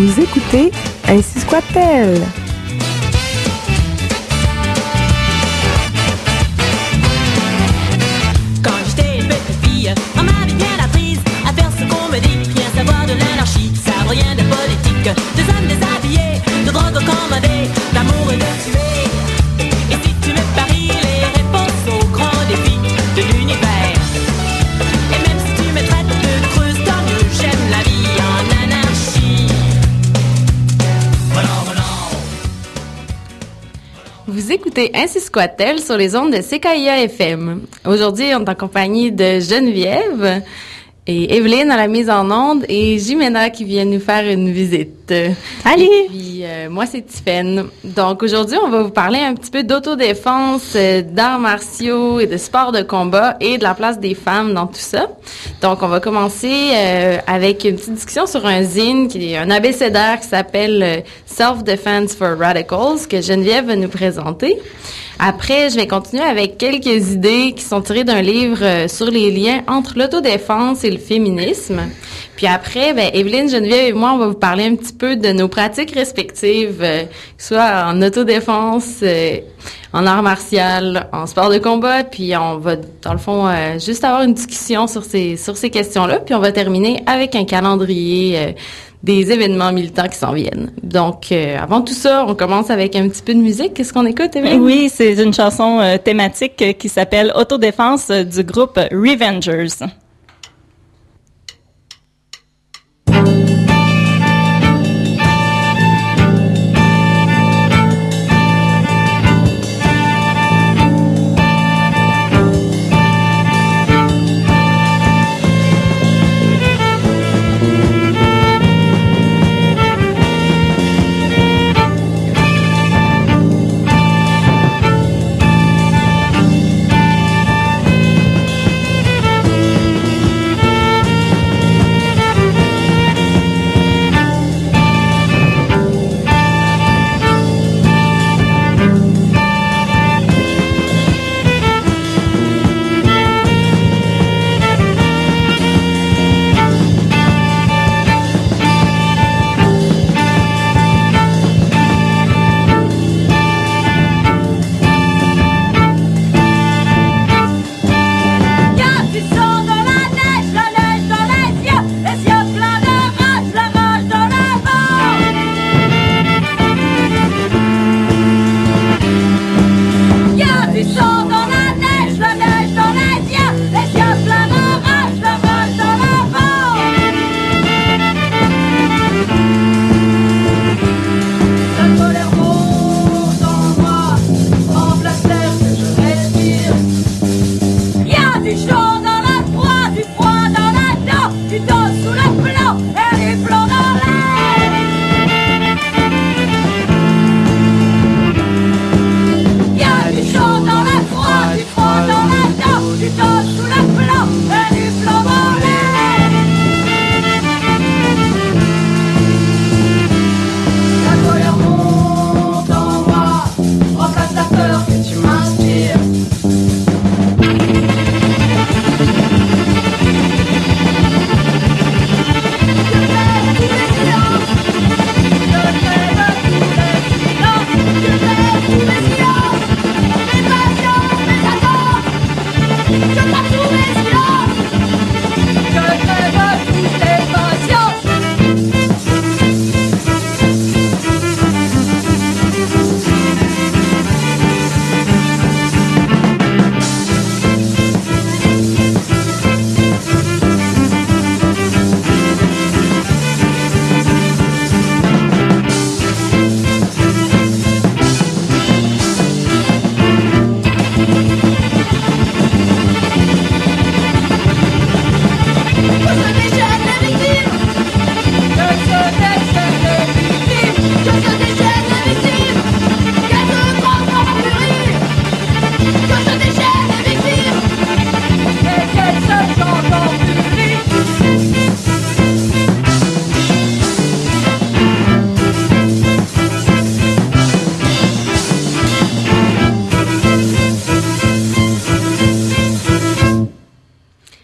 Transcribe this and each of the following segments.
Vous écoutez Ainsi soit-elle. Quand j'étais une petite fille, on m'avait bien apprise à faire ce qu'on me dit, rien savoir de l'anarchie, ça rien de politique, des hommes déshabillés, de drogue commandée, d'amour et de tuer. Et si tu me paries les réponses aux grands défis de l'univers, et même si tu me traites de creuse, tant mieux, j'aime la vie en anarchie. Vous écoutez Ainsi soit-elle sur les ondes de CKIA FM. Aujourd'hui, on est en compagnie de Geneviève et Evelyne à la mise en onde et Jimena qui vient nous faire une visite. Allez! Et puis, moi, c'est Tiffaine. Donc, aujourd'hui, on va vous parler un petit peu d'autodéfense, d'arts martiaux et de sport de combat et de la place des femmes dans tout ça. Donc, on va commencer avec une petite discussion sur un zine, qui est un abécédaire qui s'appelle Self-Defense for Radicals, que Geneviève va nous présenter. Après, je vais continuer avec quelques idées qui sont tirées d'un livre sur les liens entre l'autodéfense et le féminisme. Puis après, Evelyne, Geneviève et moi, on va vous parler un petit peu de nos pratiques respectives, soit en autodéfense, en art martial, en sport de combat. Puis on va, dans le fond, juste avoir une discussion sur ces questions-là. Puis on va terminer avec un calendrier des événements militants qui s'en viennent. Donc, avant tout ça, on commence avec un petit peu de musique. Qu'est-ce qu'on écoute, Evelyne? Oui, c'est une chanson thématique qui s'appelle Autodéfense du groupe Revengers.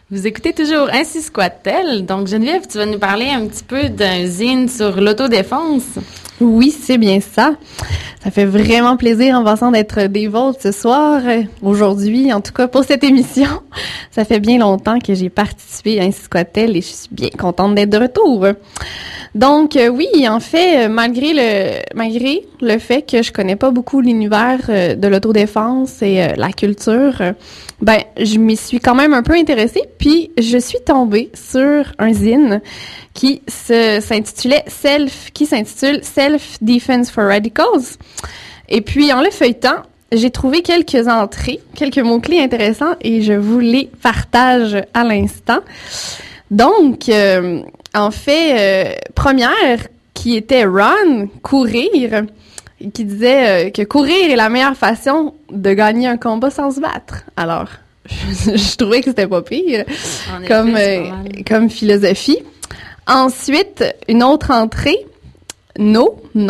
Vous écoutez toujours Ainsi squatte-t-elle. Donc, Geneviève, tu vas nous parler un petit peu d'un zine sur l'autodéfense. Oui, c'est bien ça. Ça fait vraiment plaisir en passant d'être des vôtres ce soir, aujourd'hui, en tout cas pour cette émission. Ça fait bien longtemps que j'ai participé à Ainsi squatte-t-elle et je suis bien contente d'être de retour. Donc oui, en fait, malgré le fait que je connais pas beaucoup l'univers de l'autodéfense et la culture, je m'y suis quand même un peu intéressée, puis je suis tombée sur un zine qui s'intitule Self Defense for Radicals. Et puis en le feuilletant, j'ai trouvé quelques entrées, quelques mots-clés intéressants et je vous les partage à l'instant. Donc, en fait, première qui était run, courir, qui disait que courir est la meilleure façon de gagner un combat sans se battre. Alors, je trouvais que c'était pas pire comme philosophie. Ensuite, une autre entrée, non,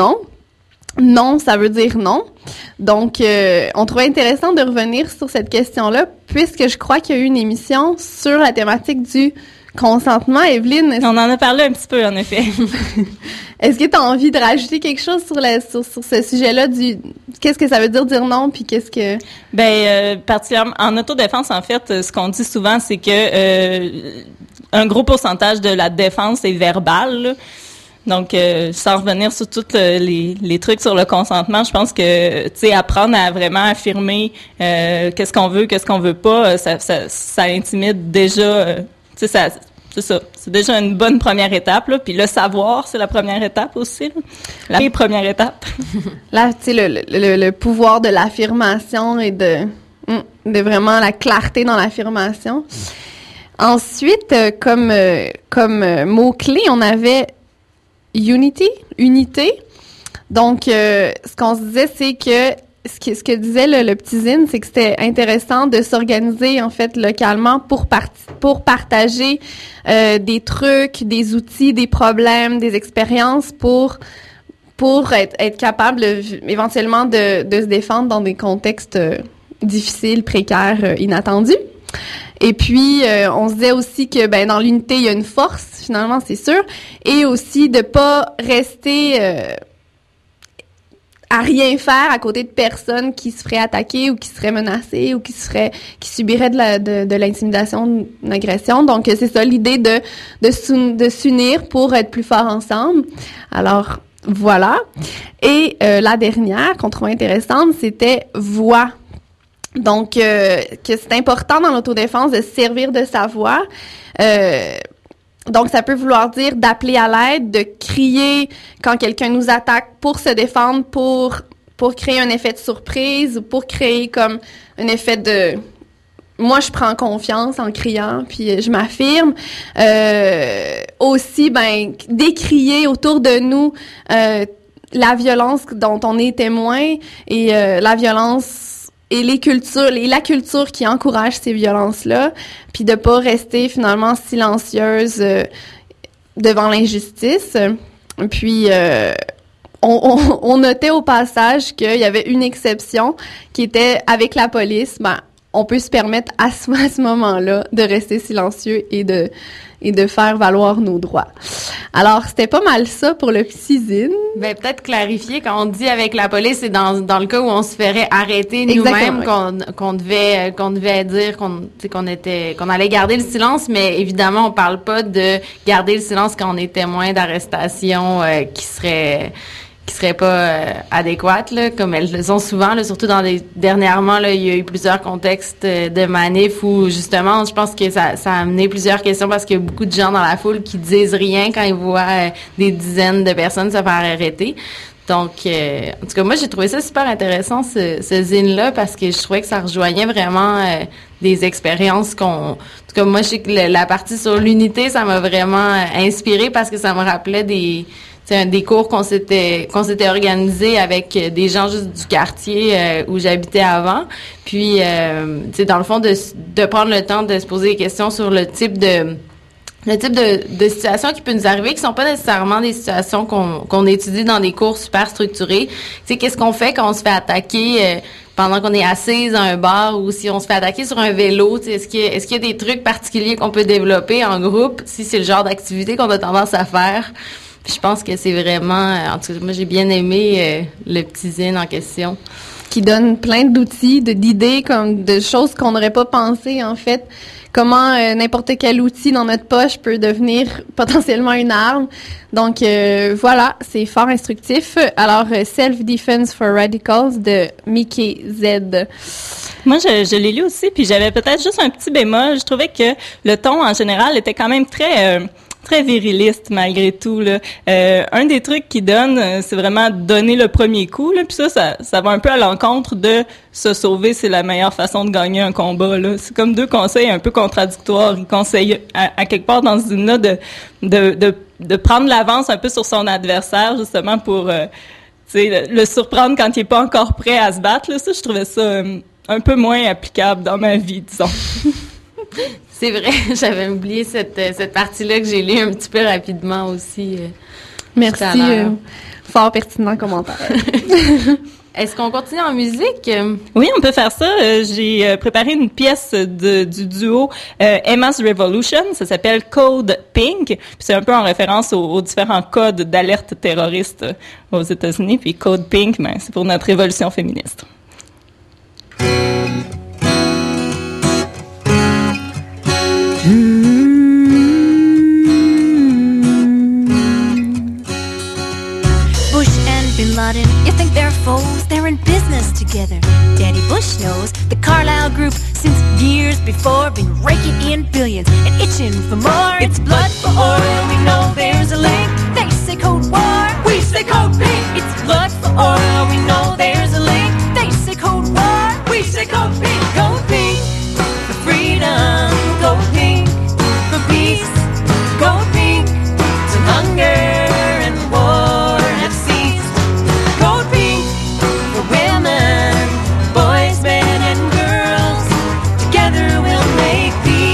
ça veut dire non. Donc, on trouvait intéressant de revenir sur cette question-là, puisque je crois qu'il y a eu une émission sur la thématique du consentement. Evelyne, on en a parlé un petit peu, en effet. Est-ce que tu as envie de rajouter quelque chose sur ce sujet-là qu'est-ce que ça veut dire non, puis qu'est-ce que... Particulièrement en autodéfense, en fait, ce qu'on dit souvent, c'est que un gros pourcentage de la défense est verbal, là. Donc, sans revenir sur tous les trucs sur le consentement, je pense que, tu sais, apprendre à vraiment affirmer qu'est-ce qu'on veut pas, ça intimide déjà, tu sais, c'est ça. C'est déjà une bonne première étape, là. Puis le savoir, c'est la première étape aussi, là. La première étape. Là, tu sais, le pouvoir de l'affirmation et de vraiment la clarté dans l'affirmation. Ensuite, comme mot-clé, on avait unité. Donc, ce qu'on se disait, c'est que ce que disait le petit zine, c'est que c'était intéressant de s'organiser en fait localement pour partager des trucs, des outils, des problèmes, des expériences pour être capable éventuellement de se défendre dans des contextes difficiles, précaires, inattendus. Et puis, on se disait aussi que dans l'unité, il y a une force, finalement, c'est sûr, et aussi de pas rester à rien faire à côté de personnes qui se feraient attaquer ou qui seraient menacées ou qui subiraient de l'intimidation, de l'agression. Donc, c'est ça l'idée de s'unir pour être plus forts ensemble. Alors, voilà. Et la dernière qu'on trouvait intéressante, c'était voix. Donc, que c'est important dans l'autodéfense de se servir de sa voix. Donc, ça peut vouloir dire d'appeler à l'aide, de crier quand quelqu'un nous attaque pour se défendre, pour créer un effet de surprise ou pour créer comme un effet de... Moi, je prends confiance en criant, puis je m'affirme. Aussi, décrier autour de nous la violence dont on est témoin et la violence et la culture qui encourage ces violences-là, puis de pas rester finalement silencieuse devant l'injustice. Puis on notait au passage qu'il y avait une exception qui était avec la police. On peut se permettre à ce moment-là de rester silencieux et de faire valoir nos droits. Alors, c'était pas mal ça pour le petit zine. Peut-être clarifier, quand on dit avec la police, c'est dans le cas où on se ferait arrêter nous-mêmes, qu'on devait dire qu'on allait garder le silence, mais évidemment, on parle pas de garder le silence quand on est témoin d'arrestation qui serait pas adéquates, là, comme elles le sont souvent, là, surtout dernièrement, là, il y a eu plusieurs contextes de manifs où, justement, je pense que ça a amené plusieurs questions parce qu'il y a beaucoup de gens dans la foule qui disent rien quand ils voient des dizaines de personnes se faire arrêter. Donc, en tout cas, moi, j'ai trouvé ça super intéressant, ce zine-là, parce que je trouvais que ça rejoignait vraiment des expériences en tout cas, moi, je sais que la partie sur l'unité, ça m'a vraiment inspirée parce que ça me rappelait des cours qu'on s'était organisés avec des gens juste du quartier où j'habitais avant. Puis, dans le fond, de prendre le temps de se poser des questions sur le type le type de situations qui peut nous arriver, qui sont pas nécessairement des situations qu'on étudie dans des cours super structurés. Tu sais, qu'est-ce qu'on fait quand on se fait attaquer pendant qu'on est assise à un bar ou si on se fait attaquer sur un vélo? Tu sais, est-ce qu'il y a des trucs particuliers qu'on peut développer en groupe si c'est le genre d'activité qu'on a tendance à faire? Puis je pense que c'est vraiment... en tout cas, moi, j'ai bien aimé le petit zine en question. Qui donne plein d'outils, d'idées, comme de choses qu'on n'aurait pas pensé, en fait. Comment n'importe quel outil dans notre poche peut devenir potentiellement une arme. Donc, voilà, c'est fort instructif. Alors, Self-Defense for Radicals de Mickey Z. Moi, je l'ai lu aussi, puis j'avais peut-être juste un petit bémol. Je trouvais que le ton, en général, était quand même très viriliste malgré tout là. Un des trucs qu'il donne, c'est vraiment donner le premier coup là, puis ça va un peu à l'encontre de se sauver, c'est la meilleure façon de gagner un combat là. C'est comme deux conseils un peu contradictoires. Il conseille à quelque part dans une là de prendre l'avance un peu sur son adversaire justement pour le surprendre quand il est pas encore prêt à se battre là. Ça, je trouvais ça un peu moins applicable dans ma vie, disons. C'est vrai, j'avais oublié cette partie-là que j'ai lue un petit peu rapidement aussi. Merci, fort pertinent commentaire. Est-ce qu'on continue en musique? Oui, on peut faire ça. J'ai préparé une pièce du duo Emma's Revolution. Ça s'appelle Code Pink. Puis c'est un peu en référence aux différents codes d'alerte terroriste aux États-Unis. Puis Code Pink, ben, c'est pour notre révolution féministe. Bush and Bin Laden, you think they're foes? They're in business together. Daddy Bush knows the Carlyle Group since years before been raking in billions and itching for more. It's blood for oil, we know there's a link. They say Cold War, we say Code Pink. It's blood for oil, we know there's a link. They say Cold War, we say Code Pink. Code Pink for freedom, Code Pink for peace, Code Pink till hunger and war have ceased. Code Pink for women, boys, men and girls. Together we'll make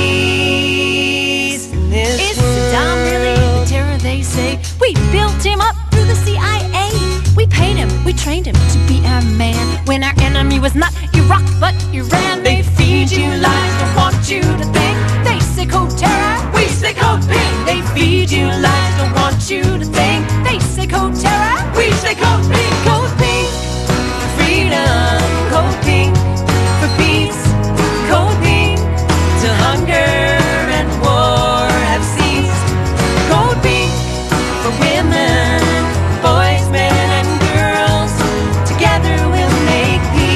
peace in this world. Is Saddam really the terror they say? We built him up through the CIA. We paid him, we trained him to be our man. When our enemy was not Iraq but Iran. They feed you lies, don't want you to think. They say code terror, we say code pink. They feed you lies, don't want you to think. They say code terror, we say code pink. Code pink for freedom, code pink for peace, code pink till hunger and war have ceased. Code pink for women, boys, men and girls. Together we'll make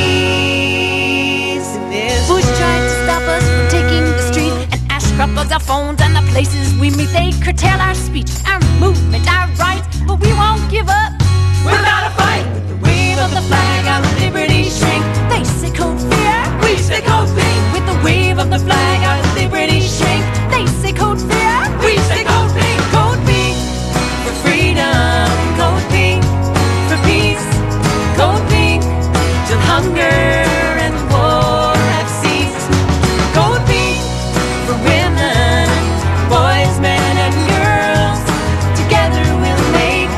peace in this Bush tried to stop us from taking the street, and Ashcroft bugs our phones and the places we meet. They curtail our speech, our movement, our rights, but we won't give up without a fight. With the wave of the flag, our liberty shrink. They say code fear, we say code pink. With the wave of the flag, our liberty shrink. They say code fear, we say code pink. Code pink for freedom, code pink for peace, code pink till hunger and war have ceased. Code pink for women, boys, men and girls. Together we'll make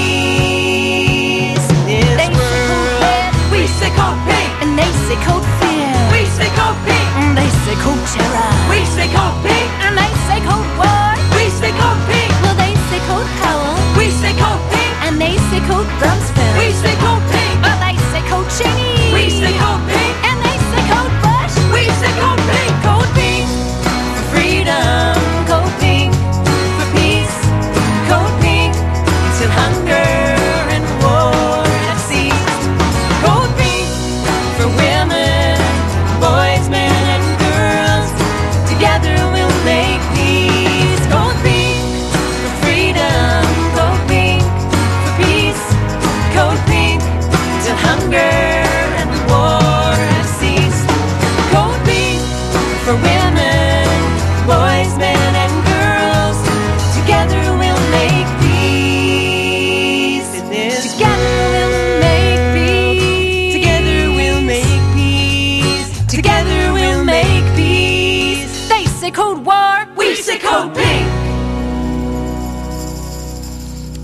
peace in this world. We say code pink, and they say code fear. We say code pink, and they say code terror. We say code pink, and they say code war. We say code pink, well they say code Powell. We say code pink, and they say code Rumsfeld. We say code pink, well they say code Cheney. We say code pink, and they say code Bush. We say code pink, code pink for freedom, code pink for peace, code pink till hunger and war have ceased. Code pink for women, boys, men and girls. Together we'll make peace. Code pink for freedom, code pink for peace, code pink till hunger and war have ceased. Code pink for women, boys, men and girls. Together we'll make peace. Together we'll make peace. Together we'll make peace. Together we'll make peace. They say code war, we say code pink.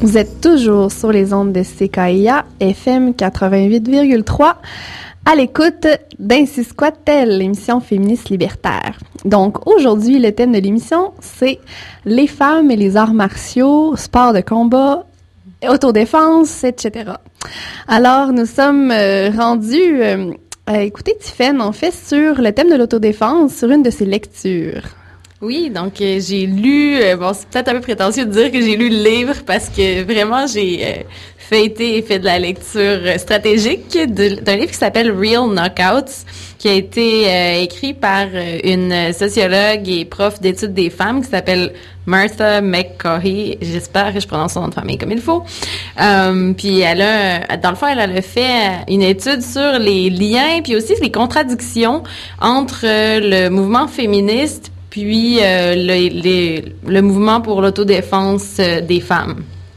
Vous êtes toujours sur les ondes de CKIA FM 88,3 à l'écoute d'Ainsi Squat-elle, l'émission féministe libertaire. Donc aujourd'hui, le thème de l'émission, c'est les femmes et les arts martiaux, sport de combat, autodéfense, etc. Alors, nous sommes rendus à écouter Tiffaine, en fait, sur le thème de l'autodéfense, sur une de ses lectures. Oui, donc j'ai lu, bon, c'est peut-être un peu prétentieux de dire que j'ai lu le livre parce que vraiment j'ai feuilleté et fait de la lecture stratégique d'un livre qui s'appelle Real Knockouts, qui a été écrit par une sociologue et prof d'études des femmes qui s'appelle Martha McCaughey. J'espère que je prononce son nom de famille comme il faut. Puis dans le fond, elle a fait une étude sur les liens puis aussi les contradictions entre le mouvement féministe puis le mouvement pour l'autodéfense des femmes.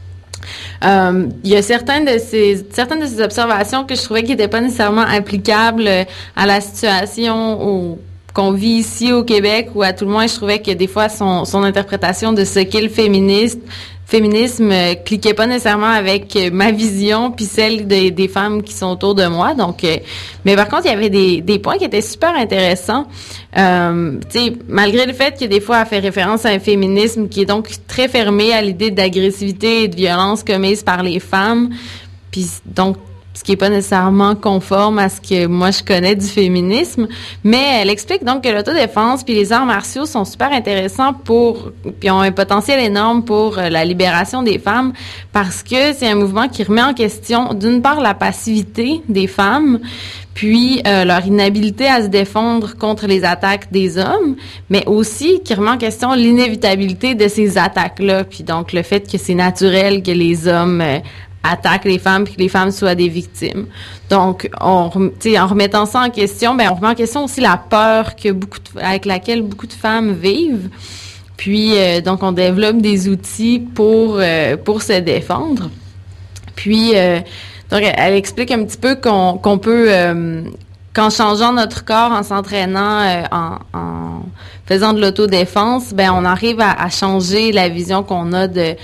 Il y a certaines de ces observations que je trouvais qui n'étaient pas nécessairement applicables à la situation qu'on vit ici au Québec, ou à tout le moins, je trouvais que des fois son interprétation de ce qu'est le féminisme cliquait pas nécessairement avec ma vision puis celle des femmes qui sont autour de moi. Donc, mais par contre, il y avait des points qui étaient super intéressants. Tu sais, malgré le fait que des fois elle fait référence à un féminisme qui est donc très fermé à l'idée d'agressivité et de violence commise par les femmes, puis donc ce qui est pas nécessairement conforme à ce que moi je connais du féminisme, mais elle explique donc que l'autodéfense puis les arts martiaux sont super intéressants puis ont un potentiel énorme pour la libération des femmes, parce que c'est un mouvement qui remet en question d'une part la passivité des femmes, puis leur inhabilité à se défendre contre les attaques des hommes, mais aussi qui remet en question l'inévitabilité de ces attaques-là, puis donc le fait que c'est naturel que les hommes attaquent les femmes puis que les femmes soient des victimes. Donc, en remettant ça en question, on remet en question aussi la peur que avec laquelle beaucoup de femmes vivent. Puis, donc, on développe des outils pour se défendre. Puis, donc, elle explique un petit peu qu'on peut, qu'en changeant notre corps, en s'entraînant, en faisant de l'autodéfense, on arrive à changer la vision qu'on a de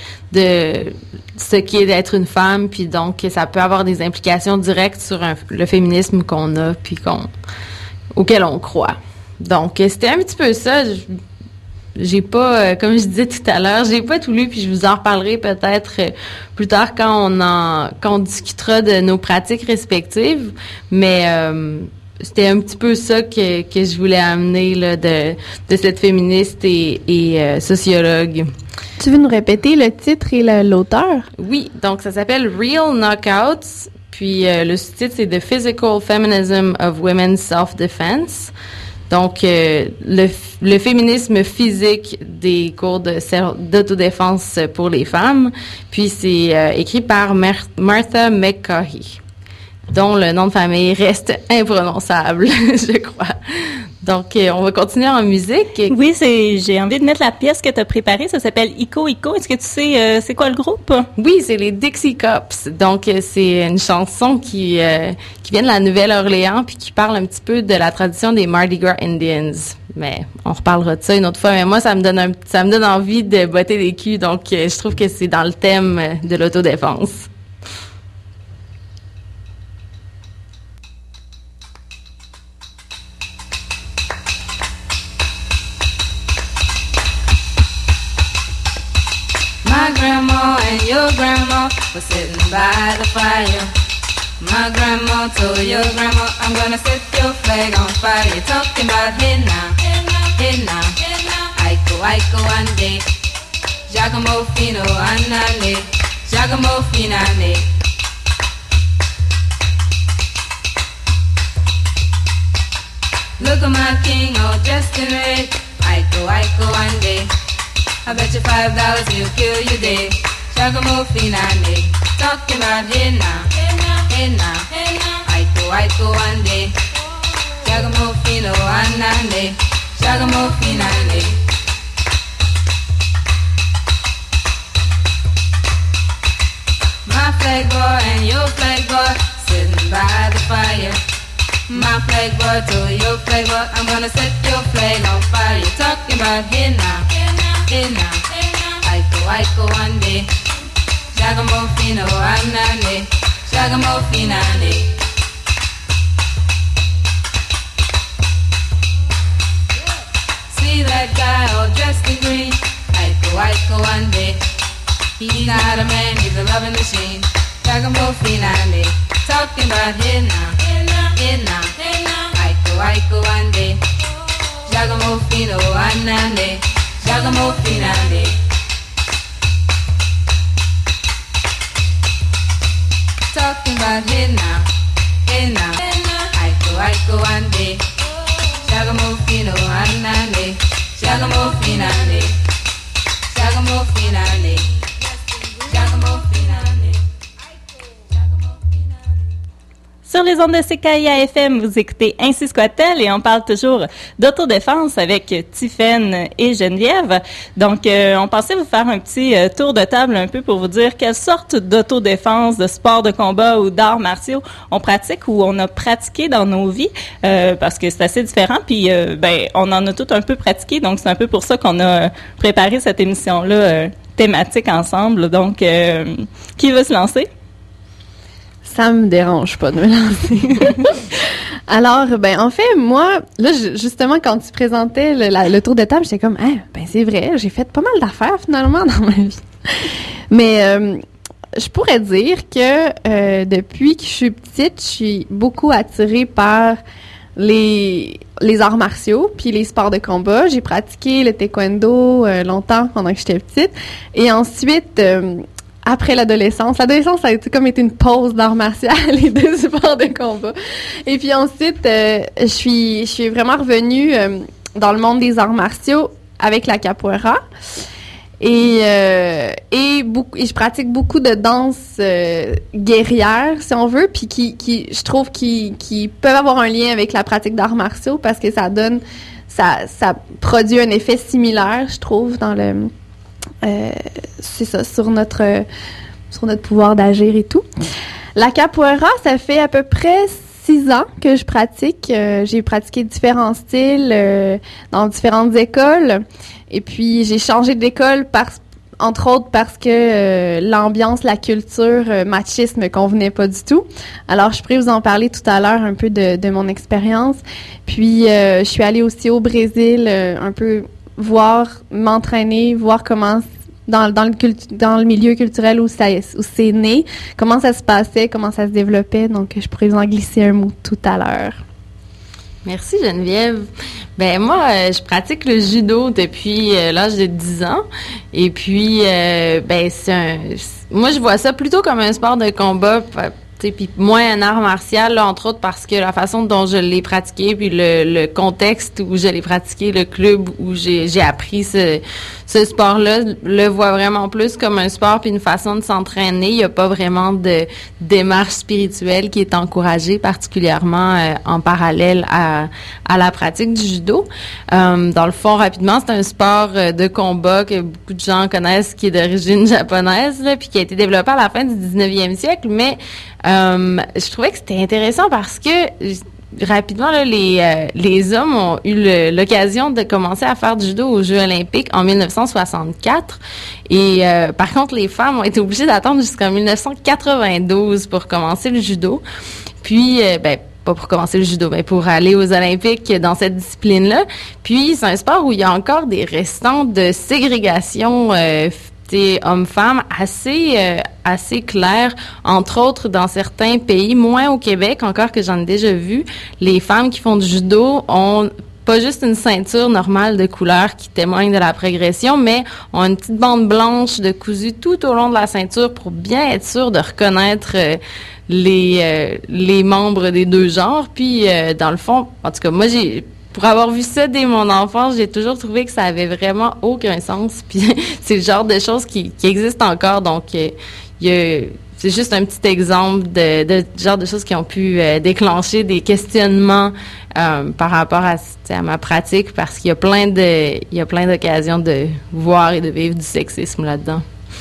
ce qu'est d'être une femme, puis donc ça peut avoir des implications directes sur le féminisme qu'on a, puis auquel on croit. Donc, c'était un petit peu ça. J'ai pas, comme je disais tout à l'heure, j'ai pas tout lu, puis je vous en reparlerai peut-être plus tard quand on discutera de nos pratiques respectives, mais c'était un petit peu ça que je voulais amener là, de cette féministe et sociologue. Tu veux nous répéter le titre et l'auteur? Oui, donc ça s'appelle Real Knockouts, puis le sous-titre c'est The Physical Feminism of Women's Self-Defense. Donc le féminisme physique des cours d'autodéfense pour les femmes, puis c'est écrit par Martha McCaughey, dont le nom de famille reste imprononçable, je crois. Donc, on va continuer en musique. Oui, j'ai envie de mettre la pièce que tu as préparée. Ça s'appelle Ico Ico. Est-ce que tu sais c'est quoi le groupe? Oui, c'est les Dixie Cups. Donc, c'est une chanson qui vient de la Nouvelle-Orléans puis qui parle un petit peu de la tradition des Mardi Gras Indians. Mais on reparlera de ça une autre fois. Mais moi, ça me donne envie de botter les culs. Donc, je trouve que c'est dans le thème de l'autodéfense. My grandma and your grandma were sitting by the fire. My grandma told your grandma, I'm gonna set your flag on fire. You're talking about hey now, hey now, Aiko, Aiko, ande. Giacomo Fino, anane, Giacomo Finane. Look at my king all dressed in red. Aiko, Aiko, ande. I bet you $5 he'll kill you dead. Giacomo Finane. Talking about hey now, hey now, Aiko, Aiko, ande. Giacomo Fino, anane, Giacomo Finane. My flag boy and your flag boy sitting by the fire. My flag boy told your flag boy, I'm gonna set your flag on fire. You're talking about hey now, hey now, Aiko, Aiko, ande. Shagamofino, anane, shagamofinane. See that guy all dressed in green, Aiko one day. He's not a man, he's a loving machine. Shagamofinane, talking about hey now, Aiko one day. Shagamofino, anane, shagamofinane. Talking about hey now, Aiko one day. Shagamofino, anane, shagamofinane, shagamofinane, shagamofinane. Sur les ondes de CKIA FM, vous écoutez Ainsi Squat-elle et on parle toujours d'autodéfense avec Tiffaine et Geneviève. Donc, on pensait vous faire un petit tour de table un peu pour vous dire quelle sorte d'autodéfense, de sport de combat ou d'arts martiaux on pratique ou on a pratiqué dans nos vies, parce que c'est assez différent. Puis, on en a tout un peu pratiqué, donc c'est un peu pour ça qu'on a préparé cette émission-là thématique ensemble. Donc, qui veut se lancer? Ça me dérange pas de me lancer. Alors, en fait, moi, là, justement, quand tu présentais le tour de table, j'étais comme, c'est vrai, j'ai fait pas mal d'affaires, finalement, dans ma vie. Mais, je pourrais dire que depuis que je suis petite, je suis beaucoup attirée par les arts martiaux puis les sports de combat. J'ai pratiqué le taekwondo longtemps pendant que j'étais petite. Et ensuite... après l'adolescence ça a été une pause d'art martial et de sport de combat. Et puis ensuite, je suis vraiment revenue dans le monde des arts martiaux avec la capoeira. Et je pratique beaucoup de danse guerrière, si on veut, puis qui je trouve qui peuvent avoir un lien avec la pratique d'arts martiaux parce que ça produit un effet similaire, je trouve, dans le c'est ça, sur notre pouvoir d'agir et tout. La capoeira, ça fait à peu près 6 ans que je pratique. J'ai pratiqué différents styles dans différentes écoles. Et puis, j'ai changé d'école entre autres parce que l'ambiance, la culture machiste me convenait pas du tout. Alors, je pourrais vous en parler tout à l'heure un peu de mon expérience. Puis, je suis allée aussi au Brésil un peu m'entraîner, voir comment dans le milieu culturel où c'est né, comment ça se passait, comment ça se développait. Donc, je pourrais vous en glisser un mot tout à l'heure. Merci Geneviève. Moi, je pratique le judo depuis l'âge de 10 ans. Et puis, moi, je vois ça plutôt comme un sport de combat. Puis moins un art martial, là, entre autres parce que la façon dont je l'ai pratiqué, puis le contexte où je l'ai pratiqué, le club où j'ai appris ce sport-là, le voit vraiment plus comme un sport puis une façon de s'entraîner. Il n'y a pas vraiment de démarche spirituelle qui est encouragée, particulièrement en parallèle à la pratique du judo. Dans le fond, rapidement, c'est un sport de combat que beaucoup de gens connaissent, qui est d'origine japonaise, là, puis qui a été développé à la fin du 19e siècle, mais je trouvais que c'était intéressant parce que rapidement là, les hommes ont eu l'occasion de commencer à faire du judo aux Jeux olympiques en 1964 et par contre les femmes ont été obligées d'attendre jusqu'en 1992 pour commencer le judo. Puis pas pour commencer le judo, mais pour aller aux Olympiques dans cette discipline-là. Puis c'est un sport où il y a encore des restants de ségrégation hommes-femmes assez clair, entre autres dans certains pays, moins au Québec, encore que j'en ai déjà vu. Les femmes qui font du judo ont pas juste une ceinture normale de couleur qui témoigne de la progression, mais ont une petite bande blanche de cousu tout au long de la ceinture pour bien être sûr de reconnaître les membres des deux genres. Puis, dans le fond, en tout cas, moi, pour avoir vu ça dès mon enfance, j'ai toujours trouvé que ça avait vraiment aucun sens. Puis c'est le genre de choses qui existent encore. Donc, c'est juste un petit exemple de genre de choses qui ont pu déclencher des questionnements par rapport à ma pratique, parce qu'il y a plein d'occasions de voir et de vivre du sexisme là-dedans.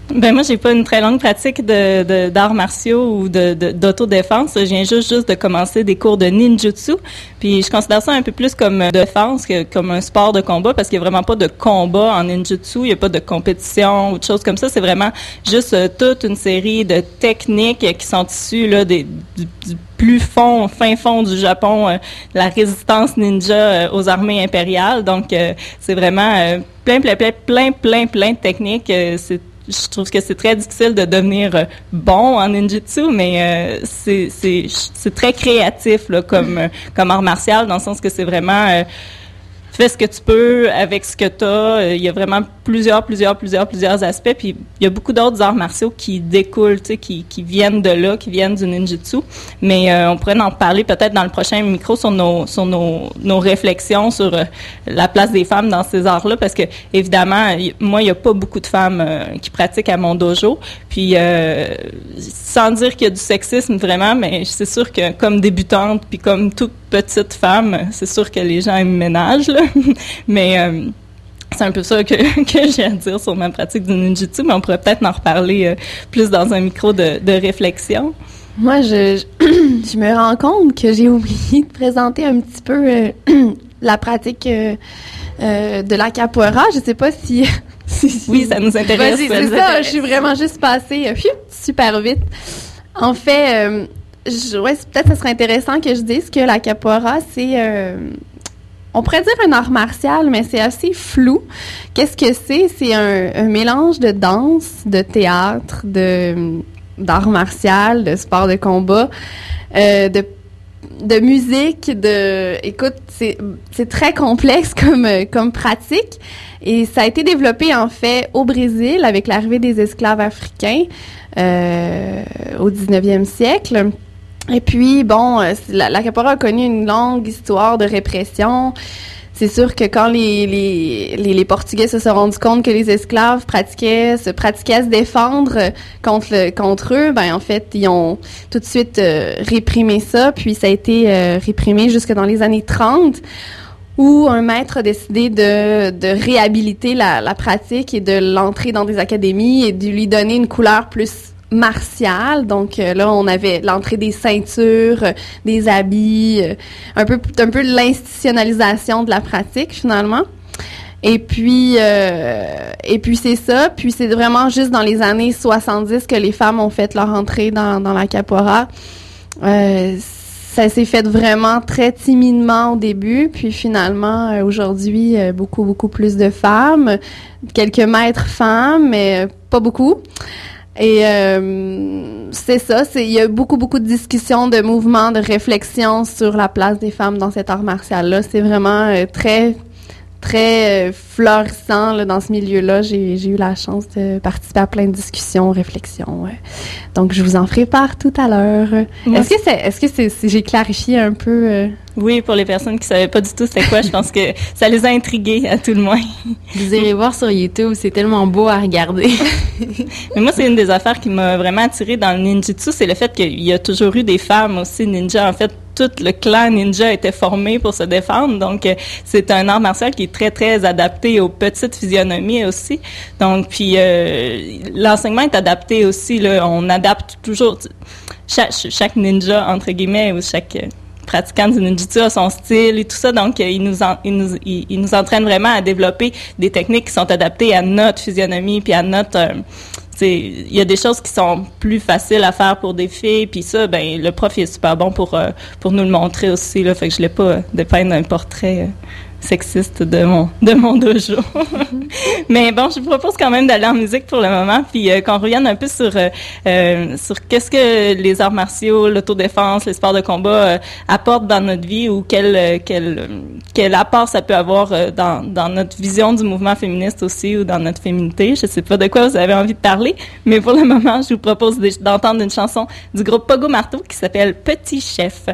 Ben moi, j'ai pas une très longue pratique d'arts martiaux ou d'autodéfense. Je viens juste de commencer des cours de ninjutsu. Puis je considère ça un peu plus comme défense que comme un sport de combat parce qu'il y a vraiment pas de combat en ninjutsu. Il y a pas de compétition ou de choses comme ça. C'est vraiment juste toute une série de techniques qui sont issues là du plus fin fond du Japon, la résistance ninja aux armées impériales. Donc c'est vraiment plein de techniques. Je trouve que c'est très difficile de devenir bon en ninjutsu, mais c'est très créatif là, comme art martial, dans le sens que c'est vraiment fais ce que tu peux avec ce que tu as. Il y a vraiment plusieurs aspects. Puis il y a beaucoup d'autres arts martiaux qui découlent, tu sais, qui viennent de là, qui viennent du ninjutsu. Mais on pourrait en parler peut-être dans le prochain micro sur nos réflexions sur la place des femmes dans ces arts-là, parce que évidemment, moi, il y a pas beaucoup de femmes qui pratiquent à mon dojo. Puis sans dire qu'il y a du sexisme vraiment, mais c'est sûr que comme débutante, puis comme toute petite femme, c'est sûr que les gens aiment ménage, là. Mais c'est un peu ça que j'ai à dire sur ma pratique du ninjutsu, mais on pourrait peut-être en reparler plus dans un micro de réflexion. Moi, je me rends compte que j'ai oublié de présenter un petit peu la pratique de la capoeira. Je sais pas si oui, ça nous intéresse. Vas-y, c'est ça. Je suis vraiment juste passée super vite. En fait, peut-être ça serait intéressant que je dise que la capoeira, c'est on pourrait dire un art martial, mais c'est assez flou. Qu'est-ce que c'est? C'est un mélange de danse, de théâtre, d'art martial, de sport de combat, de musique, écoute, c'est très complexe comme pratique. Et ça a été développé, en fait, au Brésil avec l'arrivée des esclaves africains au 19e siècle. Et puis, bon, la capoeira a connu une longue histoire de répression. C'est sûr que quand les Portugais se sont rendus compte que les esclaves pratiquaient à se défendre contre eux, ben en fait, ils ont tout de suite réprimé ça. Puis ça a été réprimé jusque dans les années 30, où un maître a décidé de réhabiliter la pratique et de l'entrer dans des académies et de lui donner une couleur plus martiale. Donc là, on avait l'entrée des ceintures, des habits, un peu l'institutionnalisation de la pratique finalement. Et puis c'est ça. Puis c'est vraiment juste dans les années 70 que les femmes ont fait leur entrée dans la capoeira. Ça s'est fait vraiment très timidement au début, puis finalement, aujourd'hui, beaucoup plus de femmes, quelques maîtres femmes, mais pas beaucoup. Et c'est ça, il y a beaucoup de discussions, de mouvements, de réflexions sur la place des femmes dans cet art martial-là. C'est vraiment très florissant là, dans ce milieu-là. J'ai eu la chance de participer à plein de discussions, réflexions. Ouais. Donc, je vous en ferai part tout à l'heure. Est-ce que j'ai clarifié un peu? Oui, pour les personnes qui savaient pas du tout c'était quoi, je pense que ça les a intrigués à tout le moins. Vous irez voir sur YouTube, c'est tellement beau à regarder. Mais moi, c'est une des affaires qui m'a vraiment attirée dans le ninjutsu, c'est le fait qu'il y a toujours eu des femmes aussi ninja. En fait, tout le clan ninja était formé pour se défendre. Donc, c'est un art martial qui est très adapté aux petites physionomies aussi. Donc, puis l'enseignement est adapté aussi. Là, on adapte toujours chaque ninja entre guillemets ou chaque pratiquant du ninjutsu a son style et tout ça. Donc, il nous entraîne vraiment à développer des techniques qui sont adaptées à notre physionomie puis à notre il y a des choses qui sont plus faciles à faire pour des filles, puis ça, ben le prof il est super bon pour nous le montrer aussi là, fait que je l'ai pas dépeindre un portrait sexiste de mon dojo. Mais bon, je vous propose quand même d'aller en musique pour le moment, puis qu'on revienne un peu sur qu'est-ce que les arts martiaux, l'autodéfense, les sports de combat apportent dans notre vie, ou quel apport ça peut avoir dans notre vision du mouvement féministe aussi, ou dans notre féminité. Je sais pas de quoi vous avez envie de parler, mais pour le moment, je vous propose d'entendre une chanson du groupe Pogo Marteau qui s'appelle Petit Chef.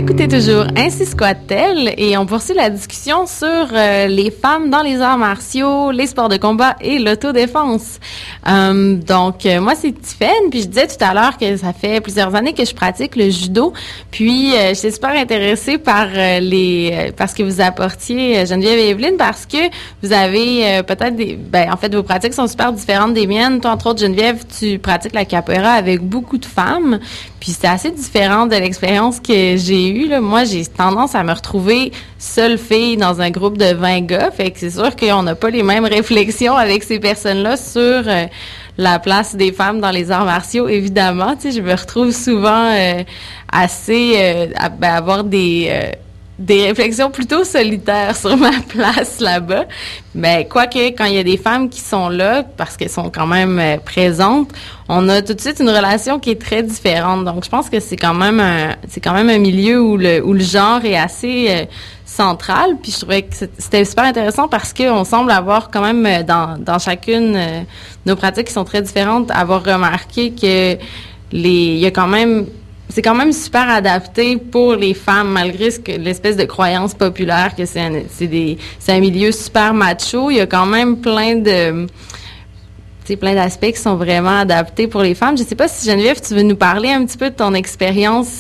écoutez toujours Ainsi squat-elle et on poursuit la discussion sur les femmes dans les arts martiaux, les sports de combat et l'autodéfense. Moi, c'est Tiffaine, puis je disais tout à l'heure que ça fait plusieurs années que je pratique le judo, puis j'étais super intéressée par parce que vous apportiez, Geneviève et Evelyne, parce que vous avez peut-être en fait, vos pratiques sont super différentes des miennes. Toi, entre autres, Geneviève, tu pratiques la capoeira avec beaucoup de femmes, puis c'est assez différent de l'expérience que j'ai eue, là. Moi, j'ai tendance à me retrouver seule fille dans un groupe de 20 gars, fait que c'est sûr qu'on n'a pas les mêmes réflexions avec ces personnes-là sur la place des femmes dans les arts martiaux, évidemment. Tu sais, je me retrouve souvent avoir des réflexions plutôt solitaires sur ma place là-bas. Mais quoique, quand il y a des femmes qui sont là, parce qu'elles sont quand même présentes, on a tout de suite une relation qui est très différente. Donc, je pense que c'est quand même un milieu où le genre est assez central. Puis je trouvais que c'était super intéressant parce qu'on semble avoir quand même dans chacune nos pratiques qui sont très différentes, avoir remarqué que c'est quand même super adapté pour les femmes, malgré l'espèce de croyance populaire que c'est un milieu super macho. Il y a quand même plein d'aspects qui sont vraiment adaptés pour les femmes. Je sais pas si, Geneviève, tu veux nous parler un petit peu de ton expérience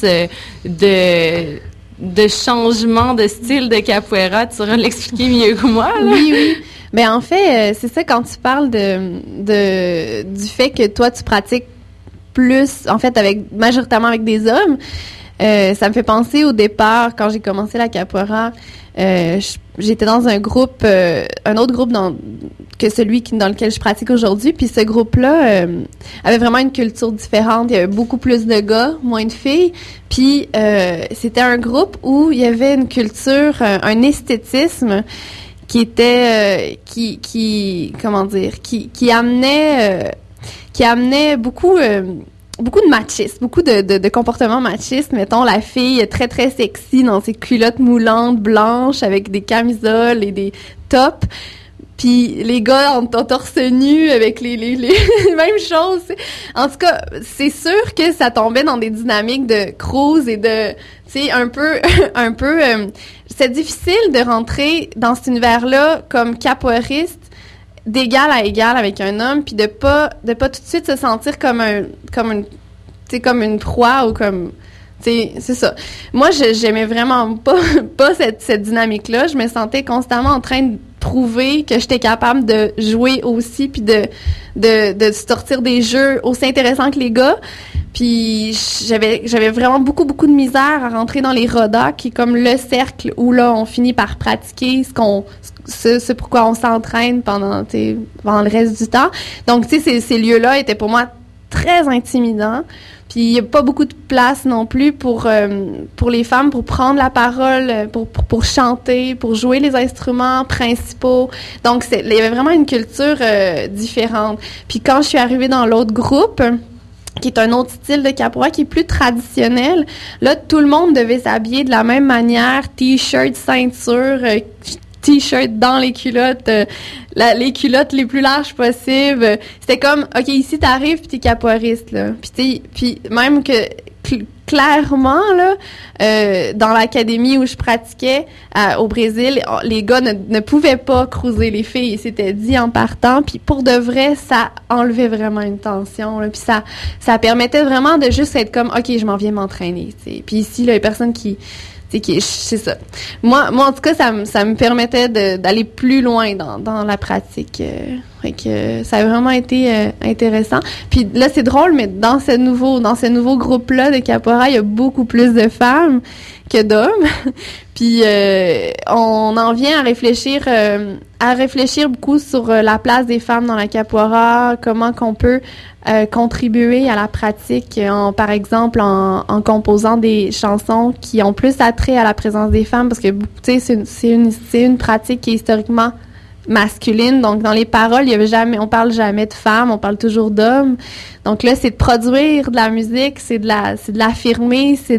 de changement de style de capoeira. Tu sauras l'expliquer mieux que moi, là. Oui. Ben, en fait, c'est ça, quand tu parles du fait que toi, tu pratiques plus, en fait, majoritairement avec des hommes. Ça me fait penser au départ, quand j'ai commencé la capoeira, j'étais dans un autre groupe que celui dans lequel je pratique aujourd'hui. Puis ce groupe-là avait vraiment une culture différente. Il y avait beaucoup plus de gars, moins de filles. Puis c'était un groupe où il y avait une culture, un esthétisme qui était, qui amenait beaucoup de machisme, beaucoup de comportements machistes. Mettons, la fille très, très sexy dans ses culottes moulantes blanches avec des camisoles et des tops. Puis les gars en torse nu avec les mêmes choses. En tout cas, c'est sûr que ça tombait dans des dynamiques de cruise et de, tu sais, un peu, c'est difficile de rentrer dans cet univers-là comme capoeiriste d'égal à égal avec un homme, puis de pas tout de suite se sentir comme une proie ou comme, tu sais, c'est ça. Moi, j'aimais vraiment pas cette dynamique-là. Je me sentais constamment en train de prouver que j'étais capable de jouer aussi, puis de sortir des jeux aussi intéressants que les gars. Puis j'avais vraiment beaucoup de misère à rentrer dans les rodas, qui est comme le cercle où là on finit par pratiquer ce pourquoi on s'entraîne pendant le reste du temps. Donc tu sais, ces lieux-là étaient pour moi très intimidants. Puis il y a pas beaucoup de place non plus pour les femmes pour prendre la parole, pour chanter, pour jouer les instruments principaux. Donc il y avait vraiment une culture différente. Puis quand je suis arrivée dans l'autre groupe, qui est un autre style de capoeira, qui est plus traditionnel, là, tout le monde devait s'habiller de la même manière, t-shirt, ceinture, t-shirt dans les culottes, les culottes les plus larges possibles. C'était comme, OK, ici, t'arrives pis t'es capoeiriste, là. Puis même que, clairement, là, dans l'académie où je pratiquais au Brésil, les gars ne pouvaient pas cruiser les filles. C'était dit en partant. Puis pour de vrai, ça enlevait vraiment une tension, là. Puis ça permettait vraiment de juste être comme, OK, je m'en viens m'entraîner, t'sais. Puis ici, là, il y a personne qui c'est ça. Moi, en tout cas, ça me permettait d'aller plus loin dans la pratique. Fait que ça a vraiment été intéressant. Puis là, c'est drôle, mais dans ce nouveau groupe-là de capoeira, il y a beaucoup plus de femmes que d'hommes. Puis on en vient à réfléchir beaucoup sur la place des femmes dans la capoeira, comment qu'on peut contribuer à la pratique, par exemple en composant des chansons qui ont plus attrait à la présence des femmes, parce que tu sais, c'est une pratique qui est historiquement masculine. Donc dans les paroles, on parle jamais de femmes, on parle toujours d'hommes. Donc là, c'est de produire de la musique, c'est de l'affirmer, c'est